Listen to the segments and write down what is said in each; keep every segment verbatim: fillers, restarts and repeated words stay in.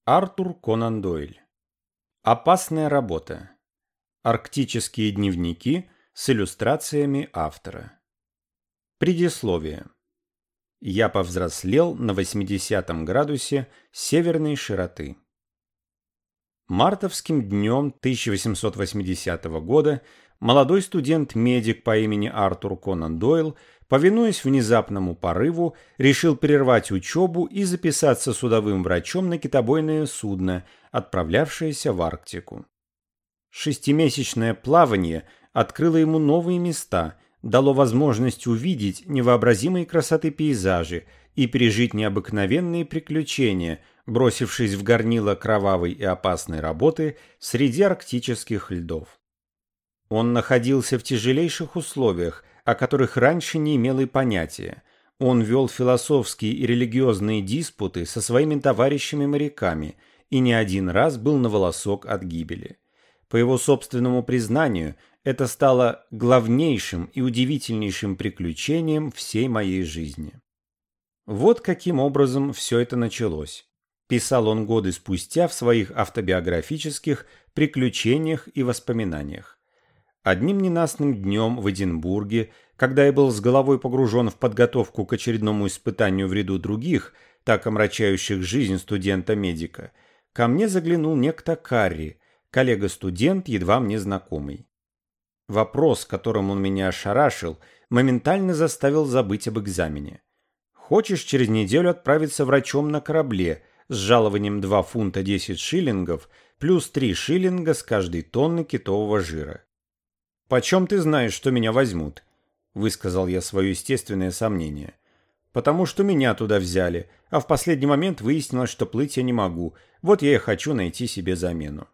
Артур Конан Дойль. Опасная работа. Арктические дневники с иллюстрациями автора. Предисловие. Я повзрослел на восьмидесятом градусе северной широты. Мартовским днем тысяча восемьсот восьмидесятого года молодой студент-медик по имени Артур Конан Дойл, повинуясь внезапному порыву, решил прервать учебу и записаться судовым врачом на китобойное судно, отправлявшееся в Арктику. Шестимесячное плавание открыло ему новые места, дало возможность увидеть невообразимые красоты пейзажи и пережить необыкновенные приключения, бросившись в горнило кровавой и опасной работы среди арктических льдов. Он находился в тяжелейших условиях, о которых раньше не имел и понятия. Он вел философские и религиозные диспуты со своими товарищами-моряками и не один раз был на волосок от гибели. По его собственному признанию, это стало главнейшим и удивительнейшим приключением всей моей жизни. Вот каким образом все это началось. Писал он годы спустя в своих автобиографических приключениях и воспоминаниях. Одним ненастным днем в Эдинбурге, когда я был с головой погружен в подготовку к очередному испытанию в ряду других, так омрачающих жизнь студента-медика, ко мне заглянул некто Карри, коллега-студент, едва мне знакомый. Вопрос, которым он меня ошарашил, моментально заставил забыть об экзамене. «Хочешь через неделю отправиться врачом на корабле с жалованием два фунта десять шиллингов плюс три шиллинга с каждой тонны китового жира?» «Почем ты знаешь, что меня возьмут?» – высказал я свое естественное сомнение. «Потому что меня туда взяли, а в последний момент выяснилось, что плыть я не могу, вот я и хочу найти себе замену».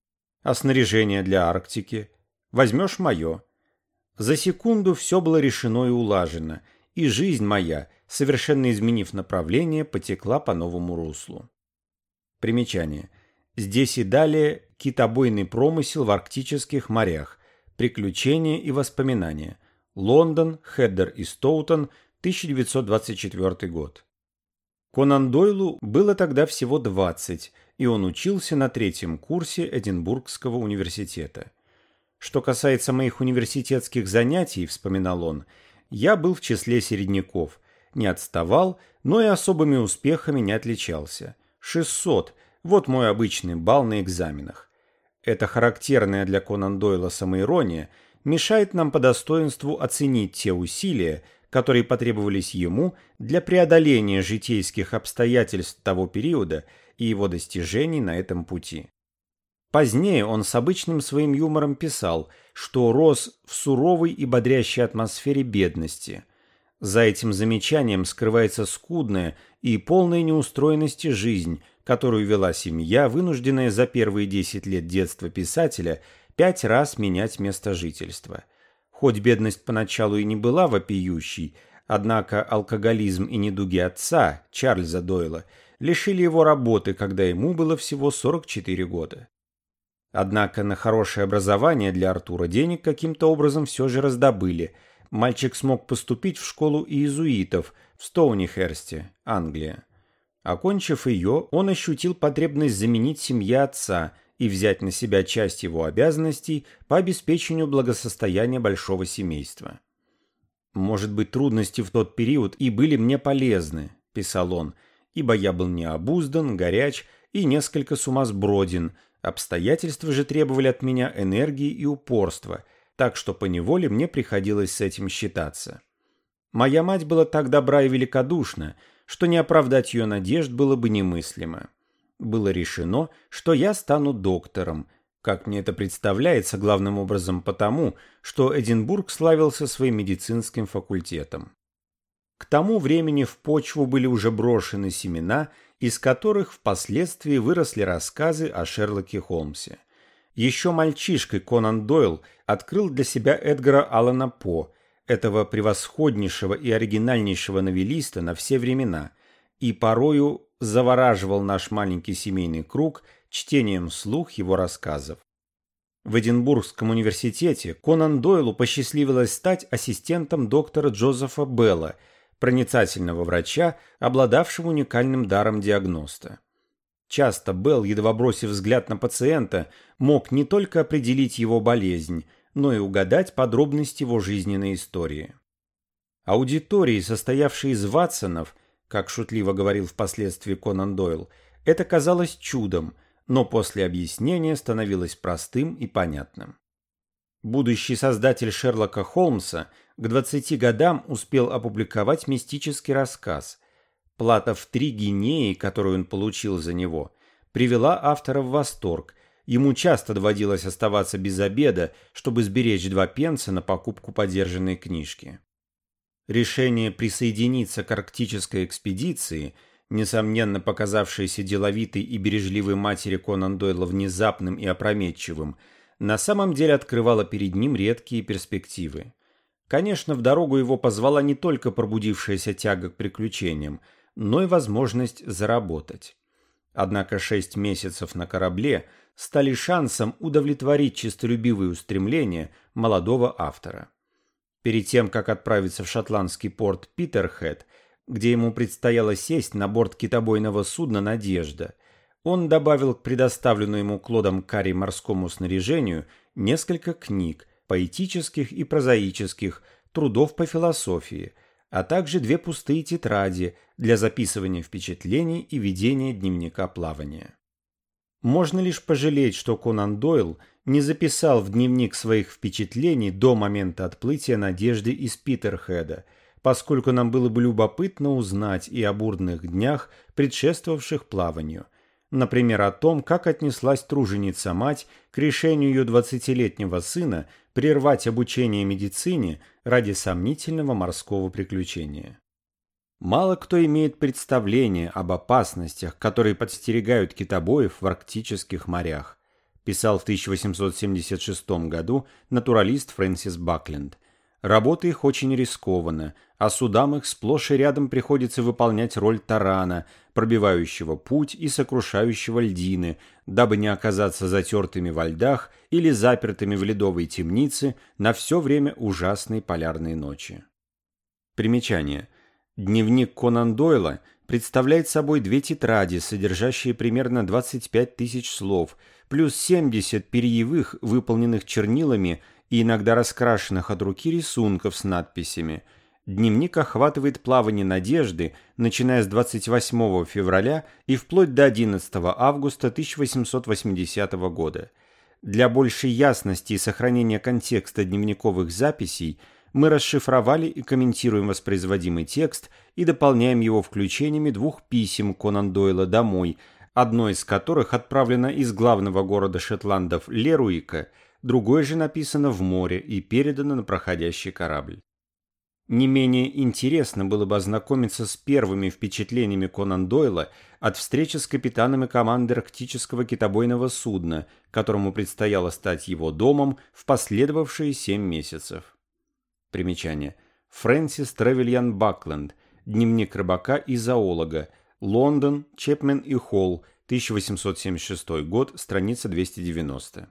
«А снаряжение для Арктики? Возьмешь мое». За секунду все было решено и улажено, и жизнь моя, совершенно изменив направление, потекла по новому руслу. Примечание. Здесь и далее китобойный промысел в арктических морях. Приключения и воспоминания. Лондон, Хеддер и Стоутон, тысяча девятьсот двадцать четвёртый год. Конан Дойлу было тогда всего двадцать, и он учился на третьем курсе Эдинбургского университета. Что касается моих университетских занятий, вспоминал он, я был в числе середняков, не отставал, но и особыми успехами не отличался. шестьсот – вот мой обычный балл на экзаменах. Эта характерная для Конан Дойла самоирония мешает нам по достоинству оценить те усилия, которые потребовались ему для преодоления житейских обстоятельств того периода и его достижений на этом пути. Позднее он с обычным своим юмором писал, что рос в суровой и бодрящей атмосфере бедности. За этим замечанием скрывается скудная и полная неустроенности жизнь, которую вела семья, вынужденная за первые десять лет детства писателя пять раз менять место жительства. Хоть бедность поначалу и не была вопиющей, однако алкоголизм и недуги отца, Чарльза Дойла, лишили его работы, когда ему было всего сорок четыре года. Однако на хорошее образование для Артура денег каким-то образом все же раздобыли. Мальчик смог поступить в школу иезуитов в Стоунихерсте, Англия. Окончив ее, он ощутил потребность заменить семье отца и взять на себя часть его обязанностей по обеспечению благосостояния большого семейства. «Может быть, трудности в тот период и были мне полезны», – писал он, – «ибо я был необуздан, горяч и несколько сумасброден, обстоятельства же требовали от меня энергии и упорства, так что поневоле мне приходилось с этим считаться. Моя мать была так добра и великодушна, что не оправдать ее надежд было бы немыслимо. Было решено, что я стану доктором, как мне это представляется главным образом потому, что Эдинбург славился своим медицинским факультетом. К тому времени в почву были уже брошены семена, из которых впоследствии выросли рассказы о Шерлоке Холмсе. Еще мальчишкой Конан Дойл открыл для себя Эдгара Аллана По, этого превосходнейшего и оригинальнейшего новеллиста на все времена, и порою завораживал наш маленький семейный круг чтением вслух его рассказов. В Эдинбургском университете Конан Дойлу посчастливилось стать ассистентом доктора Джозефа Белла, проницательного врача, обладавшего уникальным даром диагноста. Часто Белл, едва бросив взгляд на пациента, мог не только определить его болезнь, но и угадать подробности его жизненной истории. Аудитории, состоявшей из Ватсонов, как шутливо говорил впоследствии Конан Дойл, это казалось чудом, но после объяснения становилось простым и понятным. Будущий создатель Шерлока Холмса к двадцати годам успел опубликовать мистический рассказ. Плата в три гинеи, которую он получил за него, привела автора в восторг. Ему часто доводилось оставаться без обеда, чтобы сберечь два пенса на покупку подержанной книжки. Решение присоединиться к арктической экспедиции, несомненно показавшееся деловитой и бережливой матери Конан Дойла внезапным и опрометчивым, на самом деле открывало перед ним редкие перспективы. Конечно, в дорогу его позвала не только пробудившаяся тяга к приключениям, но и возможность заработать. Однако шесть месяцев на корабле стали шансом удовлетворить честолюбивые устремления молодого автора. Перед тем, как отправиться в шотландский порт Питерхед, где ему предстояло сесть на борт китобойного судна «Надежда», он добавил к предоставленному ему Клодом Карри морскому снаряжению несколько книг, поэтических и прозаических, трудов по философии, а также две пустые тетради для записывания впечатлений и ведения дневника плавания. Можно лишь пожалеть, что Конан Дойл не записал в дневник своих впечатлений до момента отплытия «Надежды» из Питерхеда, поскольку нам было бы любопытно узнать и о бурных днях, предшествовавших плаванию. Например, о том, как отнеслась труженица-мать к решению ее двадцатилетнего сына прервать обучение медицине ради сомнительного морского приключения. Мало кто имеет представление об опасностях, которые подстерегают китобоев в арктических морях, писал в тысяча восемьсот семьдесят шестом году натуралист Фрэнсис Бакленд. Работа их очень рискована, а судам их сплошь и рядом приходится выполнять роль тарана, пробивающего путь и сокрушающего льдины, дабы не оказаться затертыми во льдах или запертыми в ледовой темнице на все время ужасной полярной ночи. Примечание. Дневник Конан Дойла представляет собой две тетради, содержащие примерно двадцать пять тысяч слов, плюс семьдесят перьевых, выполненных чернилами и иногда раскрашенных от руки рисунков с надписями. Дневник охватывает плавание «Надежды», начиная с двадцать восьмого февраля и вплоть до одиннадцатого августа тысяча восемьсот восьмидесятого года. Для большей ясности и сохранения контекста дневниковых записей мы расшифровали и комментируем воспроизводимый текст и дополняем его включениями двух писем Конан Дойла домой, одно из которых отправлено из главного города Шетландов Леруика, другое же написано в море и передано на проходящий корабль. Не менее интересно было бы ознакомиться с первыми впечатлениями Конан Дойла от встречи с капитанами команды арктического китобойного судна, которому предстояло стать его домом в последовавшие семь месяцев. Примечание. Фрэнсис Тревельян Бакленд. Дневник рыбака и зоолога. Лондон, Чепмен и Холл. тысяча восемьсот семьдесят шестой год. Страница двести девяносто.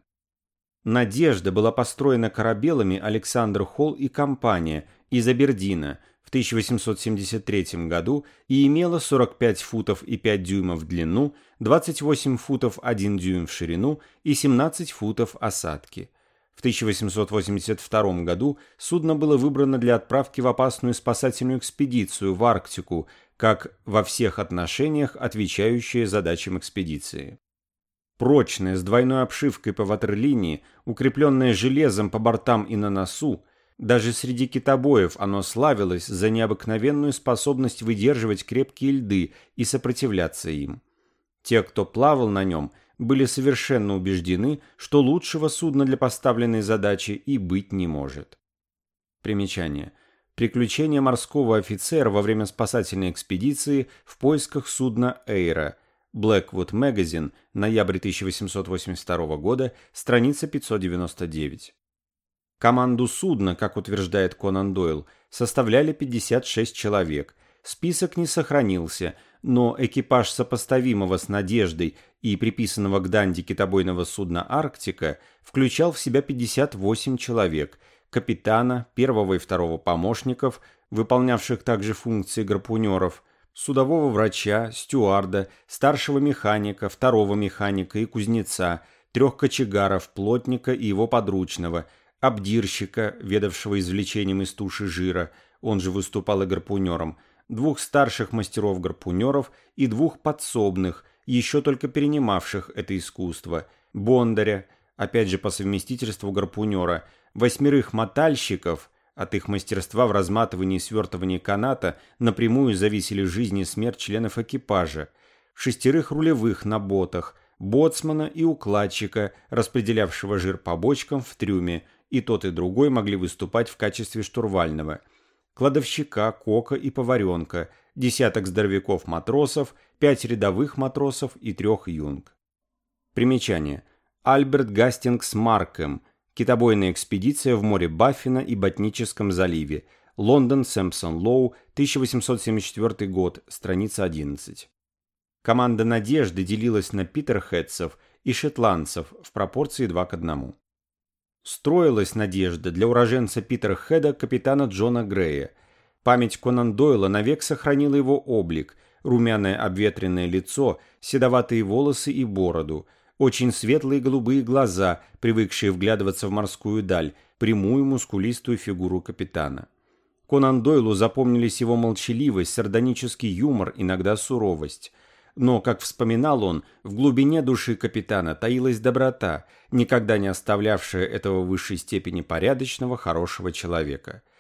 «Надежда» была построена корабелами Александр Холл и компания из Абердина в тысяча восемьсот семьдесят третьем году и имела сорок пять футов и пять дюймов в длину, двадцать восемь футов один дюйм в ширину и семнадцать футов осадки. В тысяча восемьсот восемьдесят втором году судно было выбрано для отправки в опасную спасательную экспедицию в Арктику, как во всех отношениях отвечающее задачам экспедиции. Прочное, с двойной обшивкой по ватерлинии, укрепленное железом по бортам и на носу, даже среди китобоев оно славилось за необыкновенную способность выдерживать крепкие льды и сопротивляться им. Те, кто плавал на нем, были совершенно убеждены, что лучшего судна для поставленной задачи и быть не может. Примечание. Приключения морского офицера во время спасательной экспедиции в поисках судна Эйра. Blackwood Magazine, ноябрь тысяча восемьсот восемьдесят второго года, страница пятьсот девяносто девять. Команду судна, как утверждает Конан Дойл, составляли пятьдесят шесть человек. Список не сохранился, но экипаж сопоставимого с «Надеждой» и приписанного к Данди китобойного судна «Арктика» включал в себя пятьдесят восемь человек, капитана, первого и второго помощников, выполнявших также функции гарпунеров, судового врача, стюарда, старшего механика, второго механика и кузнеца, трех кочегаров, плотника и его подручного, обдирщика, ведавшего извлечением из туши жира, он же выступал и гарпунером, двух старших мастеров-гарпунеров и двух подсобных, еще только перенимавших это искусство, бондаря, опять же по совместительству гарпунера, восьмерых мотальщиков, от их мастерства в разматывании и свертывании каната напрямую зависели жизнь и смерть членов экипажа, шестерых рулевых на ботах, боцмана и укладчика, распределявшего жир по бочкам в трюме, и тот и другой могли выступать в качестве штурвального, кладовщика, кока и поваренка, десяток здоровяков-матросов, пять рядовых матросов и трех юнг. Примечание. Альберт Гастингс Маркхэм. Китобойная экспедиция в море Баффина и Ботническом заливе. Лондон, Сэмпсон Лоу, тысяча восемьсот семьдесят четвёртый год, страница одиннадцать. Команда «Надежды» делилась на питерхедцев и шотландцев в пропорции два к одному. Строилась «Надежда» для уроженца Питерхеда капитана Джона Грея. Память Конан Дойла навек сохранила его облик, румяное обветренное лицо, седоватые волосы и бороду, очень светлые голубые глаза, привыкшие вглядываться в морскую даль, прямую мускулистую фигуру капитана. Конан Дойлу запомнились его молчаливость, сардонический юмор, иногда суровость. Но, как вспоминал он, в глубине души капитана таилась доброта, никогда не оставлявшая этого в высшей степени порядочного, хорошего человека.